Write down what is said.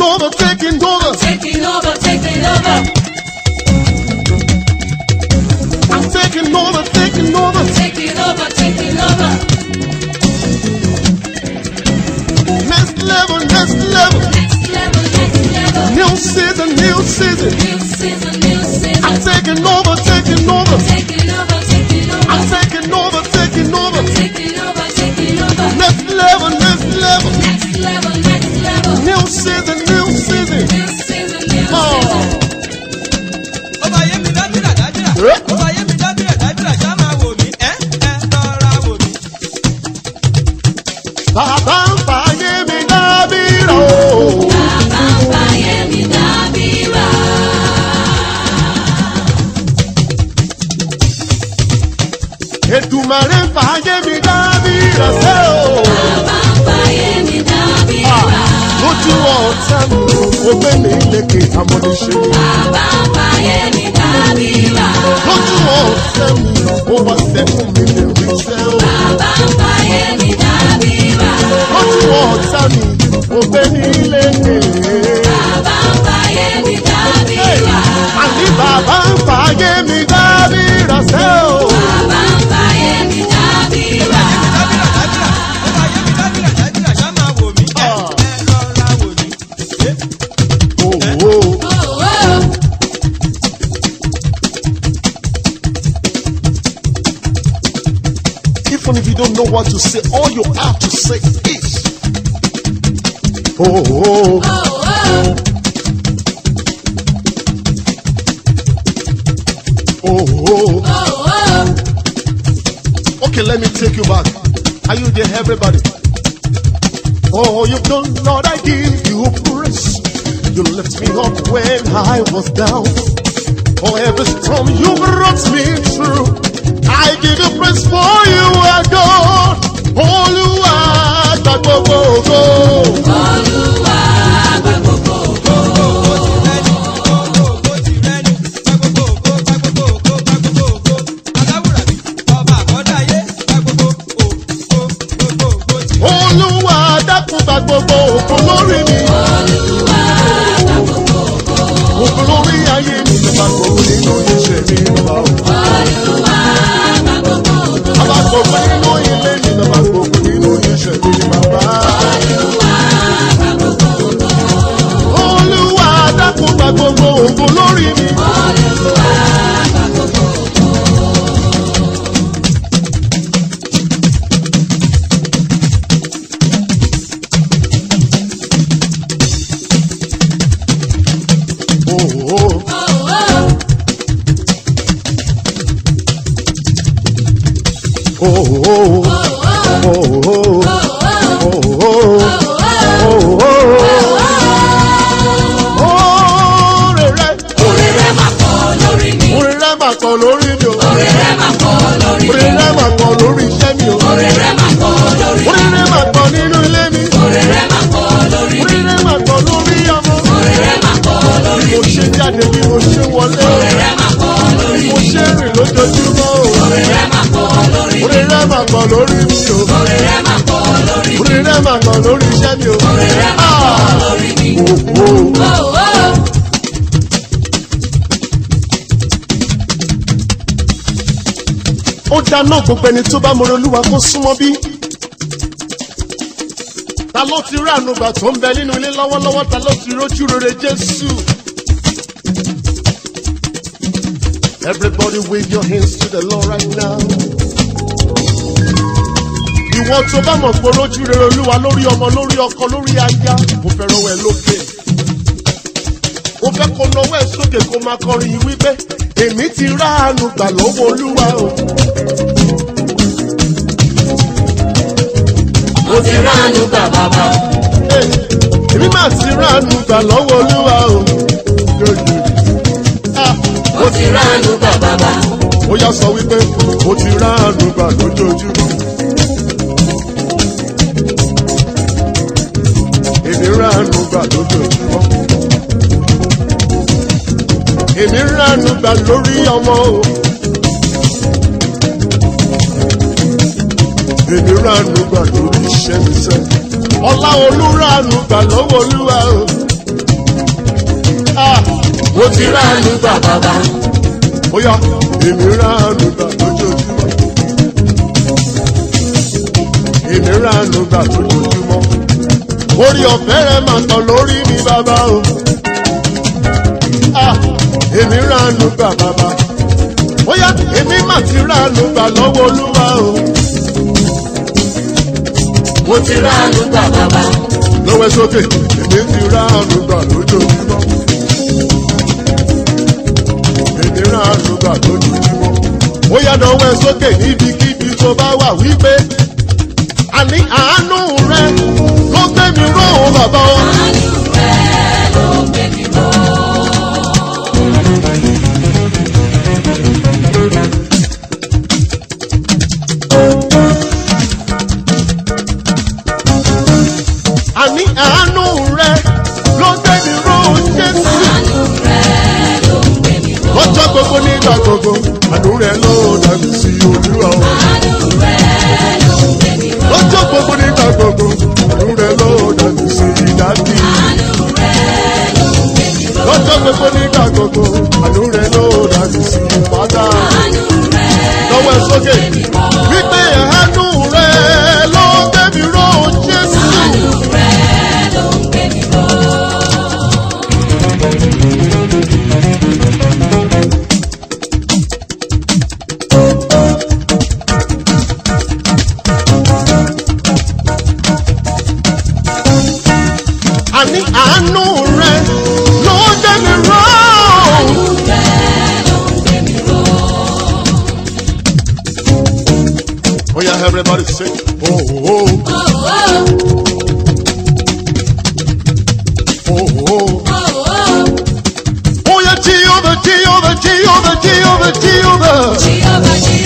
over, taking over. Taking over, taking over. I'm taking over, taking over. Taking over, taking over. Next level, next level. Next level, next level. New season, new season. New season, new season. I'm taking over, taking over. Taking over, taking over. I'm taking over, taking over. Taking over, taking over. Next level, next level. Next level, next level. New season, new season. New season, new Oh. season. Ọba yẹn mi dábìrà dábìrà. Ọba yẹn mi dábìrà dábìrà ṣá máa wò mí. Lọ́ra wò mí. Bàbá ń fàyè mi dábìrà o. Bàbá ń fàyè mi dábìrà. Èdùmàrè ń fàyè mi dábìrà sẹ́ o. Bàbá ń fàyè mi dábìrà. Lójú ọ̀tá mi, ó gbé mi lékè amọ̀niṣe mi. Bàbá ń fàyè mi dábìrà. Lójú ọ̀tá mi, ó wá sẹ́kùn mi lè rí sẹ́ o. Bàbá ń fàyè mi dábìrà. Lójú ọ̀tá mi, ó gbé mi lékè. Bàbá ń fàyè mi dábìrà. Àní bàbá ń fàyè mi dábìrà sẹ́ o. Bàbá ń fàyè mi dábìrà. Dábìrà dábìrà. Ọba yẹn mi dábìrà dábìrà ṣá máa wò mí. Lọ́ra wò mí. Oh, oh. Oh, oh. Even if you don't know what to say, all you have to say is, oh, oh, Oh, oh. oh, oh. Oh, oh. Okay, let me take you back. Are you there, everybody? Oh, you've done, Lord, I give you praise. You lift me up when I was down. Oh, every storm you brought me through. I give you praise for you are God. Olúwa gba gbogbo ògo. Olúwa gba gbogbo ògo. Ògo ti rẹ ni. Gba gbogbo ògo, gba gbogbo ògo, gba gbogbo ògo. Aláwùrà mi, ọba àkọ́dáyé, gba gbogbo ògo ti rẹ. Olúwa dákun gba gbogbo ògo lórí mi. Olúwa gba gbogbo ògo. Ògo lórí ayé mi ló bá gbogbo nínú iṣẹ́ mi ló bá wò. Olúwa gba gbogbo ògo. Bàbá gbogbo nínú ilé mi ló bá gbogbo nínú iṣẹ́ mi ni bàbá. Olúwa gba gbogbo ògo. Olúwa dákun gba gbogbo ògo lórí mi. Olúwa gba gbogbo ògo. Oh, oh. Oh, oh. Oh, oh, Oh, oh. oh, oh, oh, oh, oh, rere, Orí rẹ̀ máa pọ̀ lórí mi. orí rẹ̀ máa kọ lórí mi o, Orí rẹ̀ máa pọ̀ lórí orí mi. rẹ̀ máa kọ lórí iṣẹ́ mi o, Orí rẹ̀ máa pọ̀ lórí mi. orí rẹ̀ máa kọ nínú ilé mi, Orí rẹ̀ máa pọ̀ lórí orí mi. rẹ̀ máa kọ lórí ọmọ, Orí rẹ̀ máa pọ̀ lórí mo mi. ṣe jáde bí mo ṣe wọlé o, Orí rẹ̀ máa pọ̀ lórí mo mi. ṣe rìn lójoojúmọ́ o, Orí rẹ̀ máa pọ̀ lórí mi. orí rẹ̀ máa kọ lórí mi o, Orí rẹ̀ máa pọ̀ lórí mi. orí rẹ̀ máa kọ lórí iṣẹ́ mi o, Orí rẹ̀ máa pọ̀ lórí mi. oh, oh. Oh, oh. Ó dáná gbogbo ẹni tó bá mọ Olúwa kó súnmọ́ bí. Ta ló ti rí ànúgbà tó ń bẹ nínú ilé lọ́wọ́lọ́wọ́? Ta ló ti rójú rere Jésù? Everybody wave your hands to the Lord right now. Ìwọ tó bá mọ̀ pé rójú rere Olúwa lórí ọmọ, lórí ọkọ, lórí aya, mo fẹ́ rọwọ́ ẹ lókè. Mo fẹ́ kó lọ́wọ́ ẹ sókè kó máa kọrin yìí wípé èmi ti rá ànúgbà lọ́wọ́ Olúwa o. Mo ti ránu gbà bàbá. Èmi máa ti ránu gbà lọ́wọ́ Olúwa o. Mo ti ránu gbà bàbá. Ó yá sọ wípé mo ti ránu gbà lójoojúmọ́. Èmi ránu gbà lójoojúmọ́. Èmi ránu gbà lórí ọmọ o. Èmi ránu gbà lórí iṣẹ́ mi sẹ́. Ọlá Olú ránu gbà lọ́wọ́ Olúwa o. Mo ti ránu gbà bàbá. Ó yá, èmi ránu gbà lójoojúmọ́. Èmi ránu gbà lójoojúmọ́. Orí ọ̀fẹ́ rẹ̀ máa tàn lórí mi bàbá o. Èmi ránu gbà bàbá. Ó yá, èmi mà ti ránu gbà lọ́wọ́ Olúwa o. Mo ti ránu gbà bàbá. Lọ́wọ́ sókè, èmi ti ránu gbà lójoojúmọ́. Èmi ránu gbà lójoojúmọ́. Ó yá, lọ́wọ́ sókè níbikíbi tó bá wà wípé àní àánú rẹ ló gbé mi ró o bàbá o. Àánú rẹ ló gbé mi ró. Àní àánú rẹ ló gbé mi ró o Jésù. Àánú rẹ ló gbé mi ró. Lọ́jọ́ gbogbo nígbà gbogbo, àánú rẹ ló dàbí sí Olúwa o. Àánú rẹ ló gbé mi ró. Lọ́jọ́ gbogbo nígbà gbogbo, àánú rẹ ló dàbí sí ìdádì. Àánú rẹ ló gbé mi ró. Lọ́jọ́ gbogbo nígbà gbogbo, àánú rẹ ló dàbí sí ìpátá. Àánú rẹ Lọ́wọ́ ẹ sókè, wípé àánú rẹ ló gbé mi ró o Jésù. Àánú rẹ ló gbé mi ró. Àní àánú rẹ ló gbé mi ró. Àánú rẹ ló gbé mi ró. Oh yeah, everybody say, oh, oh, Oh, oh, oh, oh, oh. oh, oh. Oh yeah, Jehovah, Jehovah, Jehovah, Jehovah, Jehovah. Jehovah, Jehovah.